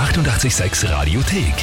886 Radiothek.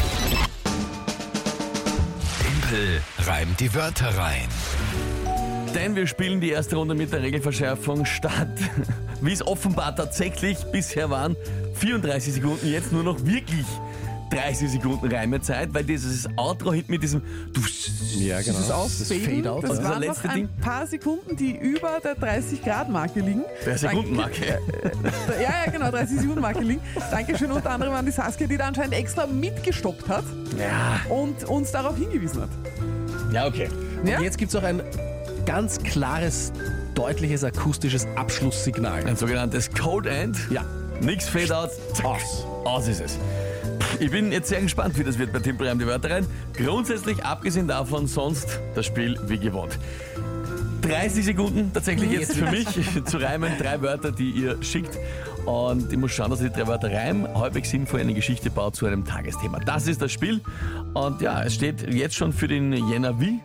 Tempel reimt die Wörter rein. Denn wir spielen die erste Runde mit der Regelverschärfung statt, wie es offenbar tatsächlich bisher waren, 34 Sekunden, jetzt nur noch wirklich 30 Sekunden Reimezeit, weil dieses Outro hinten mit diesem Ja, genau. Das Ausfaden, Fade-Out. das Also das waren noch letzte ein Ding. paar Sekunden, die über der 30-Grad-Marke liegen. der Sekundenmarke. Ja, genau, 30-Sekunden-Marke liegen. Dankeschön unter anderem an die Saskia, die da anscheinend extra mitgestoppt hat Ja, und uns darauf hingewiesen hat. ja, okay. Ja? Und jetzt gibt es auch ein ganz klares, deutliches akustisches Abschlusssignal. Ein sogenanntes Code End. Ja. Nix Fade-Out. Aus. Aus ist es. Ich bin jetzt sehr gespannt, wie das wird bei Tempel reimt die Wörter rein. Grundsätzlich, abgesehen davon, sonst das Spiel wie gewohnt. 30 Sekunden tatsächlich jetzt für mich zu reimen. 3 Wörter, die ihr schickt. Und ich muss schauen, dass ich die 3 Wörter reimen. Halbwegs sinnvoll eine Geschichte baut zu einem Tagesthema. Das ist das Spiel. Und ja, es steht jetzt schon für den Jänner wie?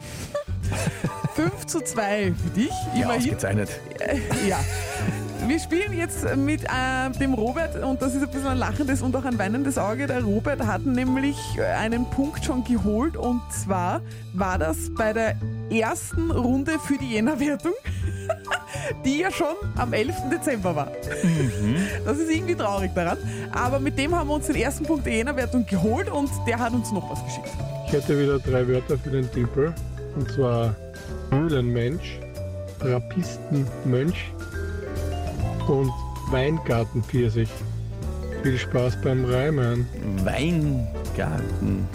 5:2 für dich, Ja, immerhin. ausgezeichnet. Ja. Wir spielen jetzt mit dem Robert und das ist ein bisschen ein lachendes und auch ein weinendes Auge. Der Robert hat nämlich einen Punkt schon geholt und zwar war das bei der ersten Runde für die Jänner-Wertung, die ja schon am 11. Dezember war. Das ist irgendwie traurig daran, aber mit dem haben wir uns den ersten Punkt der Jänner-Wertung geholt und der hat uns noch was geschickt. Ich hätte wieder 3 Wörter für den Timpel. Und zwar Höhlenmensch, Trappistenmönch und Weingartenpfirsich. Viel Spaß beim Reimen. Weingarten.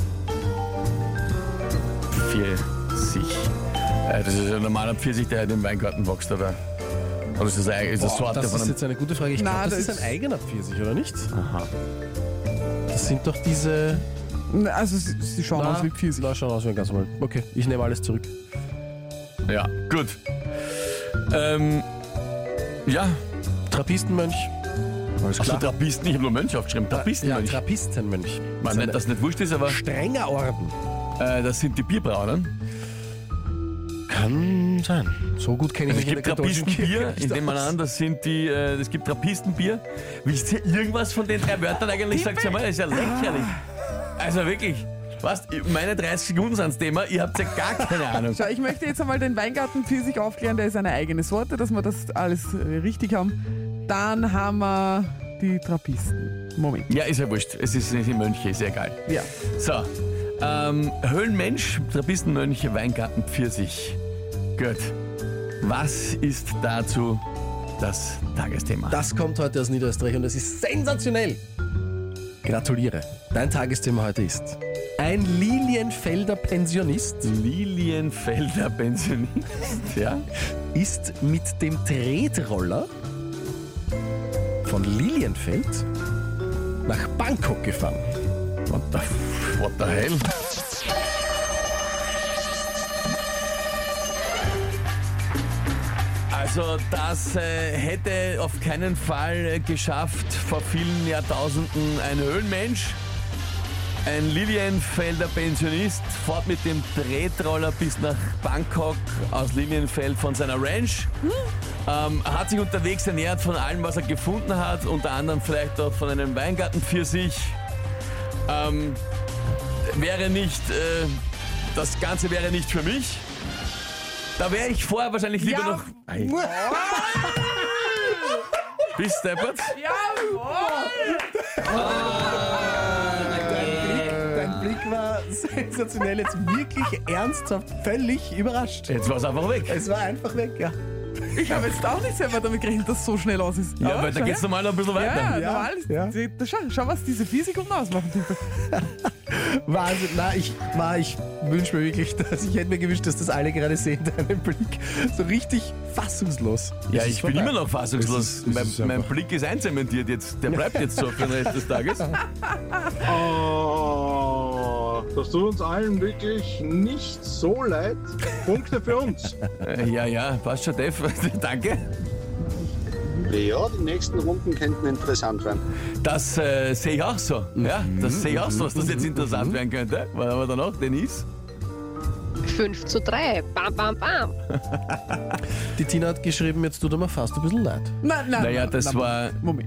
Pfirsich. Das ist ein normaler Pfirsich, der halt im Weingarten wächst, oder? Oder ist das eine Sorte Das von ist einem... jetzt eine gute Frage. Ich Na, glaube, das das ist ein eigener Pfirsich, oder nicht? Aha. Das sind doch diese... Also sie schauen aus wie Pfirsich. Na, schauen aus wie ein ganz normal. Okay, ich nehme alles zurück. Ja, gut. Ja, Trappistenmönch. Alles also Trappisten, ich habe nur Mönch aufgeschrieben. Ja, Trappistenmönch. Trappistenmönch. Man nennt das nicht wurscht ist, aber strenger Orden. das sind die Bierbraunen. Kann sein. So gut kenne ich Es mich in gibt der katholischen Kirche Trappistenbier, nicht in dem aus. an, das sind die, es gibt Trappistenbier. Wisst ihr irgendwas von den 3 Wörtern eigentlich? Sagt ihr mal, das ist ja lächerlich. Also wirklich, was? Meine 30 Sekunden sind das Thema, ihr habt ja gar keine Ahnung. Schau, ich möchte jetzt einmal den Weingartenpfirsich aufklären, der ist eine eigene Sorte, dass wir das alles richtig haben. Dann haben wir die Trappisten. Moment. Ja, ist ja wurscht, es ist nicht die Mönche, ist ja egal. Ja. So, Höhlenmensch, Trappistenmönch, Weingarten, Pfirsich. Gut. Was ist dazu das Tagesthema? Das kommt heute aus Niederösterreich und es ist sensationell. Gratuliere. Dein Tagesthema heute ist: Ein Lilienfelder Pensionist Lilienfelder Pensionist, ja? ist mit dem Tretroller von Lilienfeld nach Bangkok gefahren. What the hell? Also das hätte auf keinen Fall geschafft vor vielen Jahrtausenden ein Höhlenmensch. Ein Lilienfelder Pensionist fährt mit dem Tretroller bis nach Bangkok aus Lilienfeld von seiner Ranch. Hat sich unterwegs ernährt von allem, was er gefunden hat, unter anderem vielleicht auch von einem Weingartenpfirsich. Wäre nicht, das Ganze wäre nicht für mich. Da wäre ich vorher wahrscheinlich lieber Ja. noch... Ei. Bis deppert. Dein Blick war sensationell, jetzt wirklich ernsthaft, völlig überrascht. Jetzt war es einfach weg. Es war einfach weg, ja. Ich habe jetzt auch nicht selber damit gerechnet, dass es so schnell aus ist. Ja, Aber weil da schau geht es her. normal noch ein bisschen weiter. Ja, Ja, normal. ja. Schau, was diese 4 Sekunden ausmachen. Tippe. Wahnsinn, ich wünsche mir wirklich, ich hätte mir gewünscht, dass das alle gerade sehen, deinen Blick. So richtig fassungslos. Ja, Es ist ich bin vorbei. immer noch fassungslos. Es ist Mein einfach- Blick ist einzementiert jetzt. Der bleibt jetzt so für den Rest des Tages. Oh, das tut uns allen wirklich nicht so leid. Punkte für uns. Ja, passt schon, Dave. Danke. Ja, die nächsten Runden könnten interessant werden. Das sehe ich auch so. Ja, das sehe ich auch so, dass das jetzt interessant werden könnte. Was haben wir da noch? Denise? 5:3. Bam, bam, bam. Die Tina hat geschrieben, jetzt tut er mir fast ein bisschen leid. Nein, Naja, das war... Moment.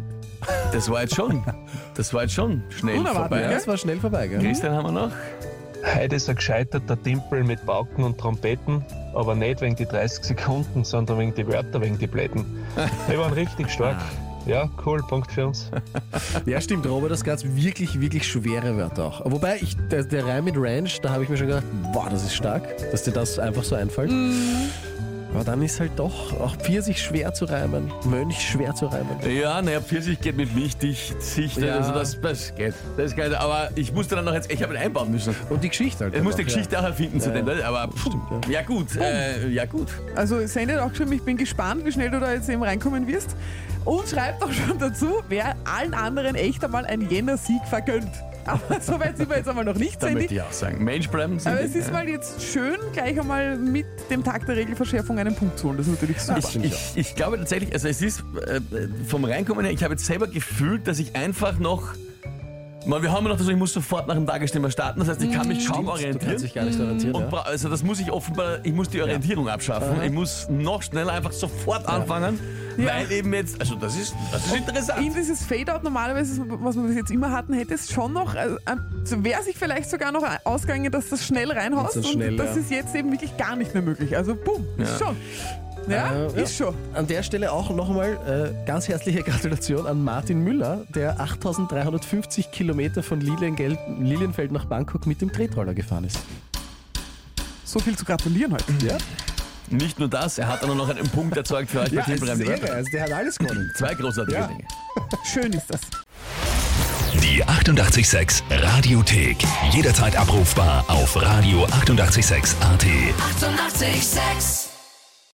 Das war jetzt schon schnell Unerwartet, vorbei. Ja, es war schnell vorbei, gell? Christian haben wir noch. Heute ist ein gescheiterter Timpel mit Pauken und Trompeten, aber nicht wegen die 30 Sekunden, sondern wegen die Wörter, wegen die Blätten. Die waren richtig stark. Ja, cool, Punkt für uns. Ja, stimmt, Robert, das gab wirklich, wirklich schwere Wörter auch. Wobei, der Reim mit Ranch, da habe ich mir schon gedacht, boah, das ist stark, dass dir das einfach so einfällt. Aber dann ist halt doch auch Pfirsich schwer zu reimen, Mönch schwer zu reimen. Ja, naja, Pfirsich geht mit Milch dicht, Ja. also das geht. Das geht. Aber ich musste dann noch jetzt, ich habe ihn einbauen müssen. Und die Geschichte halt. Ich muss die auch, Geschichte auch erfinden zu dem, aber ja gut, ja gut. Also Sandy hat auch geschrieben, ich bin gespannt, wie schnell du da jetzt eben reinkommen wirst. Und schreibt auch schon dazu, wer allen anderen echt einmal einen Jänner-Sieg vergönnt. Aber so weit sind wir jetzt einmal noch nicht, Da Sandy. möchte ich auch sagen, Mensch bleiben Sie. Aber es ist mal jetzt schön, gleich einmal mit dem Tag der Regelverschärfung einen Punkt zu holen. Das ist natürlich super. Ich glaube tatsächlich, also es ist vom Reinkommen her, ich habe jetzt selber gefühlt, dass ich einfach noch, wir haben ja noch das, ich muss sofort nach dem Tagesthema starten, das heißt, ich kann mich kaum Du kannst orientieren. dich gar nicht orientieren. Und Ja. also das muss ich offenbar, ich muss die Orientierung abschaffen. Ich muss noch schneller einfach sofort anfangen, Ja. weil eben jetzt, also das ist interessant. In dieses Fade-Out normalerweise, was wir bis jetzt immer hatten, hätte es schon noch, wäre sich vielleicht sogar noch ausgegangen, dass das schnell reinhaust. Das ist schnell, und das ja. ist jetzt eben wirklich gar nicht mehr möglich. Also boom, ist schon. Ja, ist schon. An der Stelle auch nochmal ganz herzliche Gratulation an Martin Müller, der 8.350 Kilometer von Lilienfeld nach Bangkok mit dem Tretroller gefahren ist. So viel zu gratulieren heute. Ja, Nicht nur das, er hat dann noch einen Punkt erzeugt für euch bei ja Team es ist Bremse. irre. Also der hat alles gewonnen. Zwei großartige Ja. Dinge. Schön ist das. Die 88,6 Radiothek. Jederzeit abrufbar auf radio886.at. 88,6. Eighty-eight, sex.